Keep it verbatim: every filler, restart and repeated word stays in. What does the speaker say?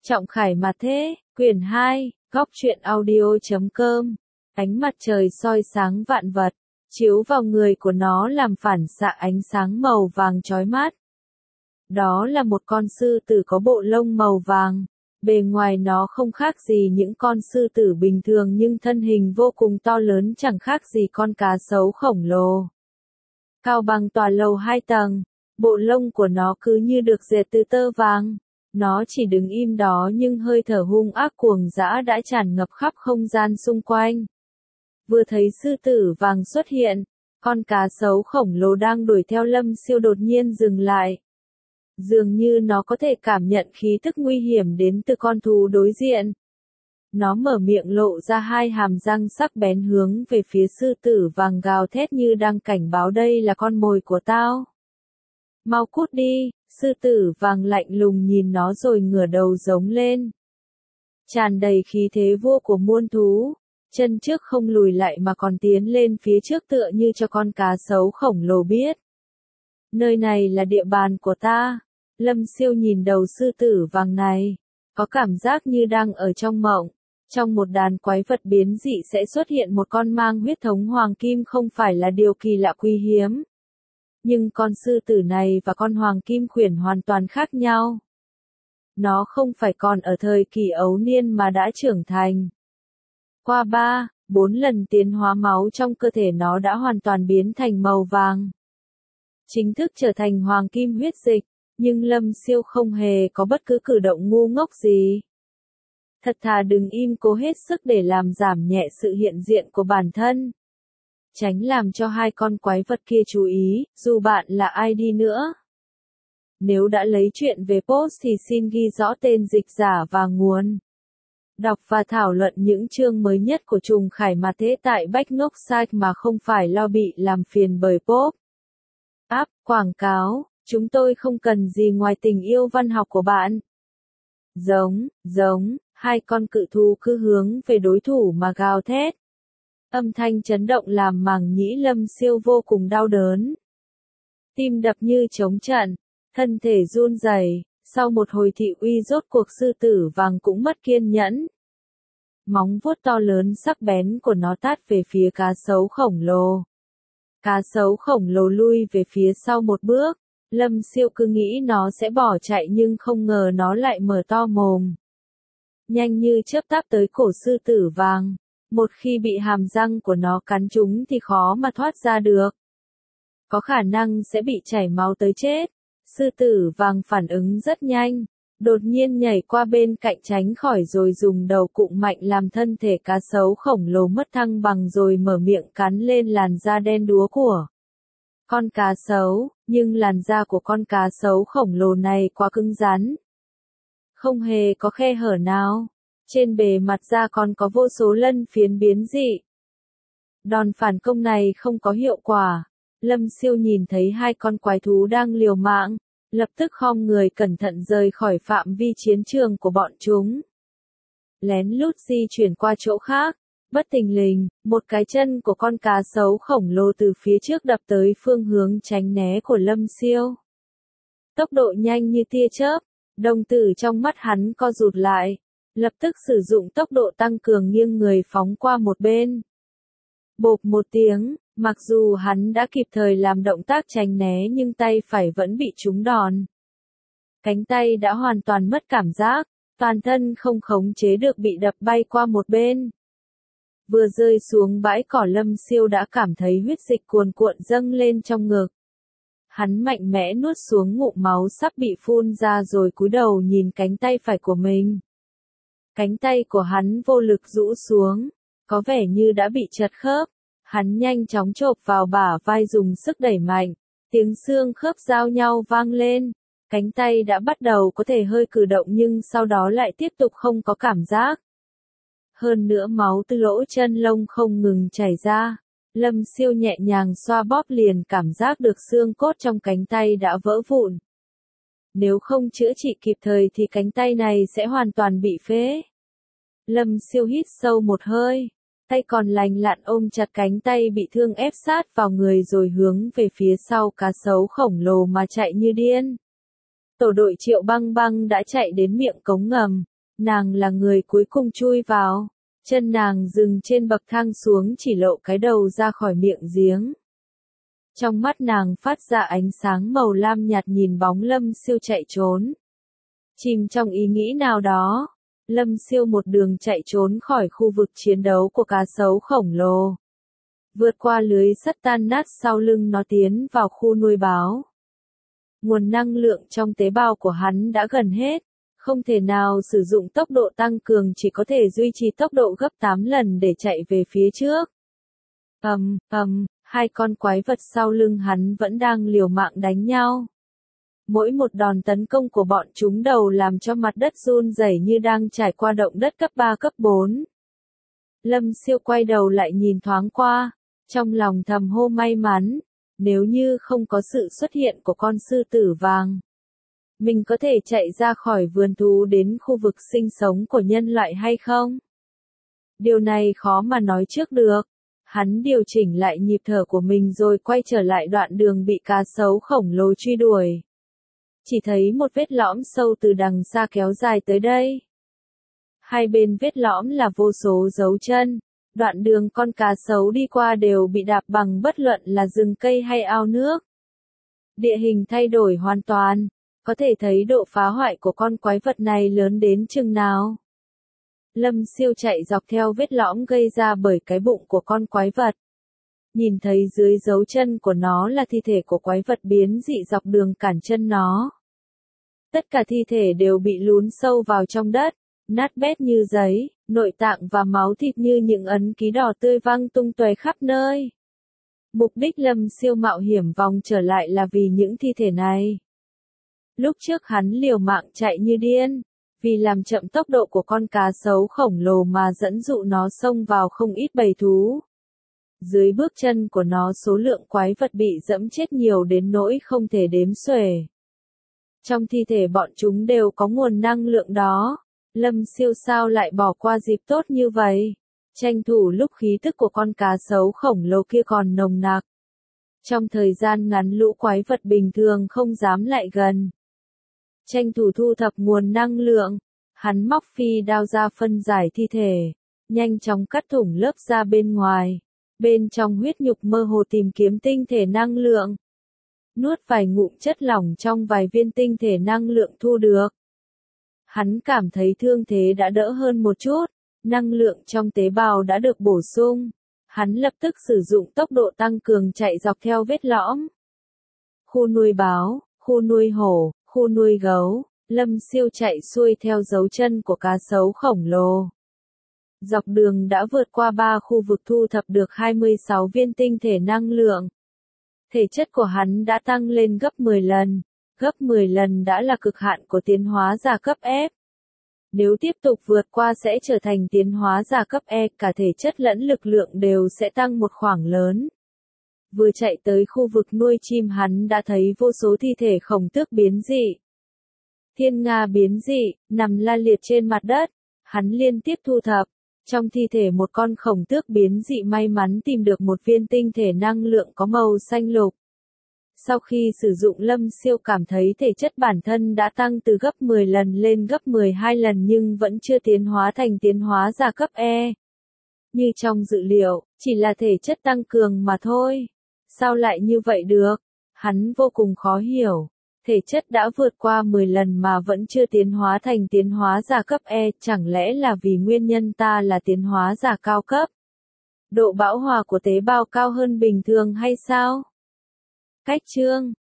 Trọng Khải mà thế, quyển hai, góc truyện audio chấm com. Ánh mặt trời soi sáng vạn vật, chiếu vào người của nó làm phản xạ ánh sáng màu vàng chói mắt. Đó là một con sư tử có bộ lông màu vàng. Bề ngoài nó không khác gì những con sư tử bình thường nhưng thân hình vô cùng to lớn chẳng khác gì con cá sấu khổng lồ. Cao bằng tòa lầu hai tầng, bộ lông của nó cứ như được dệt từ tơ vàng. Nó chỉ đứng im đó nhưng hơi thở hung ác cuồng dã đã tràn ngập khắp không gian xung quanh. Vừa thấy sư tử vàng xuất hiện, con cá sấu khổng lồ đang đuổi theo Lâm Siêu đột nhiên dừng lại. Dường như nó có thể cảm nhận khí tức nguy hiểm đến từ con thú đối diện. Nó mở miệng lộ ra hai hàm răng sắc bén hướng về phía sư tử vàng gào thét như đang cảnh báo đây là con mồi của tao. Mau cút đi, sư tử vàng lạnh lùng nhìn nó rồi ngửa đầu giống lên. Tràn đầy khí thế vua của muôn thú, chân trước không lùi lại mà còn tiến lên phía trước tựa như cho con cá sấu khổng lồ biết. Nơi này là địa bàn của ta. Lâm Siêu nhìn đầu sư tử vàng này, có cảm giác như đang ở trong mộng. Trong một đàn quái vật biến dị sẽ xuất hiện một con mang huyết thống hoàng kim không phải là điều kỳ lạ quý hiếm. Nhưng con sư tử này và con hoàng kim khuyển hoàn toàn khác nhau. Nó không phải còn ở thời kỳ ấu niên mà đã trưởng thành. Qua ba, bốn lần tiến hóa máu trong cơ thể nó đã hoàn toàn biến thành màu vàng. Chính thức trở thành hoàng kim huyết dịch, nhưng Lâm Siêu không hề có bất cứ cử động ngu ngốc gì. Thật thà đừng im cố hết sức để làm giảm nhẹ sự hiện diện của bản thân. Tránh làm cho hai con quái vật kia chú ý, dù bạn là ai đi nữa. Nếu đã lấy chuyện về post thì xin ghi rõ tên dịch giả và nguồn. Đọc và thảo luận những chương mới nhất của Trùng Khải mà thế tại Bách Ngốc Site mà không phải lo bị làm phiền bởi pop. App, quảng cáo, chúng tôi không cần gì ngoài tình yêu văn học của bạn. Giống, giống, hai con cự thú cứ hướng về đối thủ mà gào thét. Âm thanh chấn động làm màng nhĩ Lâm Siêu vô cùng đau đớn. Tim đập như trống trận, thân thể run rẩy. Sau một hồi thị uy rốt cuộc sư tử vàng cũng mất kiên nhẫn. Móng vuốt to lớn sắc bén của nó tát về phía cá sấu khổng lồ. Cá sấu khổng lồ lui về phía sau một bước. Lâm Siêu cứ nghĩ nó sẽ bỏ chạy nhưng không ngờ nó lại mở to mồm. Nhanh như chớp táp tới cổ sư tử vàng. Một khi bị hàm răng của nó cắn trúng thì khó mà thoát ra được. Có khả năng sẽ bị chảy máu tới chết. Sư tử vàng phản ứng rất nhanh, đột nhiên nhảy qua bên cạnh tránh khỏi rồi dùng đầu cụng mạnh làm thân thể cá sấu khổng lồ mất thăng bằng rồi mở miệng cắn lên làn da đen đúa của con cá sấu, nhưng làn da của con cá sấu khổng lồ này quá cứng rắn. Không hề có khe hở nào, trên bề mặt da còn có vô số lân phiến biến dị. Đòn phản công này không có hiệu quả. Lâm Siêu nhìn thấy hai con quái thú đang liều mạng, lập tức khom người cẩn thận rời khỏi phạm vi chiến trường của bọn chúng. Lén lút di chuyển qua chỗ khác, bất thình lình, một cái chân của con cá sấu khổng lồ từ phía trước đập tới phương hướng tránh né của Lâm Siêu. Tốc độ nhanh như tia chớp, đồng tử trong mắt hắn co rụt lại, lập tức sử dụng tốc độ tăng cường nghiêng người phóng qua một bên. Bộp một tiếng. Mặc dù hắn đã kịp thời làm động tác tránh né nhưng tay phải vẫn bị trúng đòn. Cánh tay đã hoàn toàn mất cảm giác, toàn thân không khống chế được bị đập bay qua một bên. Vừa rơi xuống bãi cỏ Lâm Siêu đã cảm thấy huyết dịch cuồn cuộn dâng lên trong ngực. Hắn mạnh mẽ nuốt xuống ngụm máu sắp bị phun ra rồi cúi đầu nhìn cánh tay phải của mình. Cánh tay của hắn vô lực rũ xuống, có vẻ như đã bị trật khớp. Hắn nhanh chóng chộp vào bả vai dùng sức đẩy mạnh, tiếng xương khớp giao nhau vang lên, cánh tay đã bắt đầu có thể hơi cử động nhưng sau đó lại tiếp tục không có cảm giác. Hơn nữa máu từ lỗ chân lông không ngừng chảy ra, Lâm Siêu nhẹ nhàng xoa bóp liền cảm giác được xương cốt trong cánh tay đã vỡ vụn. Nếu không chữa trị kịp thời thì cánh tay này sẽ hoàn toàn bị phế. Lâm Siêu hít sâu một hơi. Tay còn lành lặn ôm chặt cánh tay bị thương ép sát vào người rồi hướng về phía sau cá sấu khổng lồ mà chạy như điên. Tổ đội Triệu Băng Băng đã chạy đến miệng cống ngầm, Nàng là người cuối cùng chui vào. Chân nàng dừng trên bậc thang xuống chỉ lộ cái đầu ra khỏi miệng giếng. Trong mắt nàng phát ra ánh sáng màu lam nhạt nhìn bóng Lâm Siêu chạy trốn. Chìm trong ý nghĩ nào đó, Lâm Siêu một đường chạy trốn khỏi khu vực chiến đấu của cá sấu khổng lồ. Vượt qua lưới sắt tan nát sau lưng nó tiến vào khu nuôi báo. Nguồn năng lượng trong tế bào của hắn đã gần hết, không thể nào sử dụng tốc độ tăng cường, chỉ có thể duy trì tốc độ gấp tám lần để chạy về phía trước. Ầm, ầm, hai con quái vật sau lưng hắn vẫn đang liều mạng đánh nhau. Mỗi một đòn tấn công của bọn chúng đầu làm cho mặt đất run rẩy như đang trải qua động đất cấp ba cấp bốn. Lâm Siêu quay đầu lại nhìn thoáng qua, trong lòng thầm hô may mắn, nếu như không có sự xuất hiện của con sư tử vàng, mình có thể chạy ra khỏi vườn thú đến khu vực sinh sống của nhân loại hay không? Điều này khó mà nói trước được. Hắn điều chỉnh lại nhịp thở của mình rồi quay trở lại đoạn đường bị cá sấu khổng lồ truy đuổi. Chỉ thấy một vết lõm sâu từ đằng xa kéo dài tới đây. Hai bên vết lõm là vô số dấu chân. Đoạn đường con cá sấu đi qua đều bị đạp bằng bất luận là rừng cây hay ao nước. Địa hình thay đổi hoàn toàn, có thể thấy độ phá hoại của con quái vật này lớn đến chừng nào. Lâm Siêu chạy dọc theo vết lõm gây ra bởi cái bụng của con quái vật. Nhìn thấy dưới dấu chân của nó là thi thể của quái vật biến dị dọc đường cản chân nó. Tất cả thi thể đều bị lún sâu vào trong đất, nát bét như giấy, nội tạng và máu thịt như những ấn ký đỏ tươi văng tung tóe khắp nơi. Mục đích Lâm Siêu mạo hiểm vòng trở lại là vì những thi thể này. Lúc trước hắn liều mạng chạy như điên, vì làm chậm tốc độ của con cá sấu khổng lồ mà dẫn dụ nó xông vào không ít bầy thú. Dưới bước chân của nó số lượng quái vật bị dẫm chết nhiều đến nỗi không thể đếm xuể. Trong thi thể bọn chúng đều có nguồn năng lượng đó. Lâm Siêu sao lại bỏ qua dịp tốt như vậy? Tranh thủ lúc khí tức của con cá sấu khổng lồ kia còn nồng nặc. Trong thời gian ngắn lũ quái vật bình thường không dám lại gần. Tranh thủ thu thập nguồn năng lượng, hắn móc phi đao ra phân giải thi thể, nhanh chóng cắt thủng lớp da bên ngoài, bên trong huyết nhục mơ hồ tìm kiếm tinh thể năng lượng. Nuốt vài ngụm chất lỏng trong vài viên tinh thể năng lượng thu được. Hắn cảm thấy thương thế đã đỡ hơn một chút, năng lượng trong tế bào đã được bổ sung. Hắn lập tức sử dụng tốc độ tăng cường chạy dọc theo vết lõm. Khu nuôi báo, khu nuôi hổ, khu nuôi gấu, Lâm Siêu chạy xuôi theo dấu chân của cá sấu khổng lồ. Dọc đường đã vượt qua ba khu vực thu thập được hai mươi sáu viên tinh thể năng lượng. Thể chất của hắn đã tăng lên gấp mười lần, gấp mười lần đã là cực hạn của tiến hóa giả cấp F. Nếu tiếp tục vượt qua sẽ trở thành tiến hóa giả cấp E, cả thể chất lẫn lực lượng đều sẽ tăng một khoảng lớn. Vừa chạy tới khu vực nuôi chim hắn đã thấy vô số thi thể khổng tước biến dị. Thiên nga biến dị, nằm la liệt trên mặt đất, hắn liên tiếp thu thập. Trong thi thể một con khổng tước biến dị may mắn tìm được một viên tinh thể năng lượng có màu xanh lục. Sau khi sử dụng Lâm Siêu cảm thấy thể chất bản thân đã tăng từ gấp mười lần lên gấp mười hai lần nhưng vẫn chưa tiến hóa thành tiến hóa giả cấp E. Như trong dự liệu, chỉ là thể chất tăng cường mà thôi. Sao lại như vậy được? Hắn vô cùng khó hiểu. Thể chất đã vượt qua mười lần mà vẫn chưa tiến hóa thành tiến hóa giả cấp E, chẳng lẽ là vì nguyên nhân ta là tiến hóa giả cao cấp? Độ bão hòa của tế bào cao hơn bình thường hay sao? Cách chương